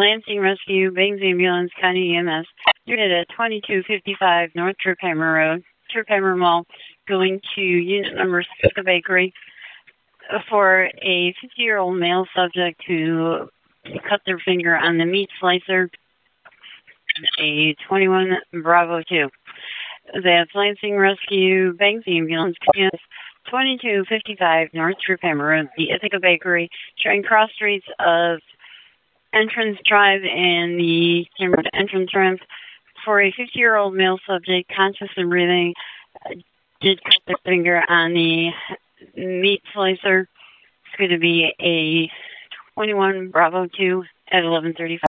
Lansing Rescue, Bangs Ambulance, County EMS. You're at 2255 North Triphammer Road, Triphammer Mall, going to unit number 6 of Bakery for a 50-year-old male subject who cut their finger on the meat slicer, a 21 Bravo 2. That's Lansing Rescue, Banks Ambulance, 2255 North Triphammer Road, the Ithaca Bakery, sharing cross streets of Entrance Drive and the Cameron Entrance Ramp for a 50-year-old male subject, conscious and breathing, did cut their finger on the meat slicer. It's going to be a 21 Bravo 2 at 11:35.